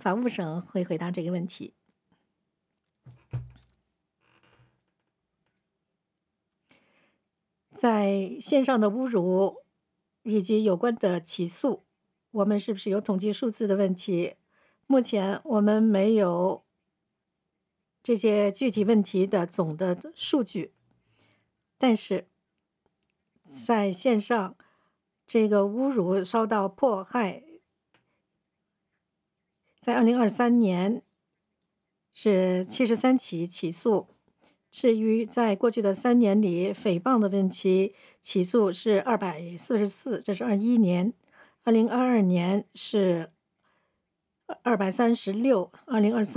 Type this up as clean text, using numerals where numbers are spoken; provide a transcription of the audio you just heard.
法务省会回答这个问题。在线上的侮辱以及有关的起诉，我们是不是有统计数字的问题？目前我们没有这些具体问题的总的数据，但是在线上这个侮辱、遭到迫害，在2023年是73起起诉。至于在过去的3年里，诽谤的问题起诉是244，这是21年；2022年是236，2023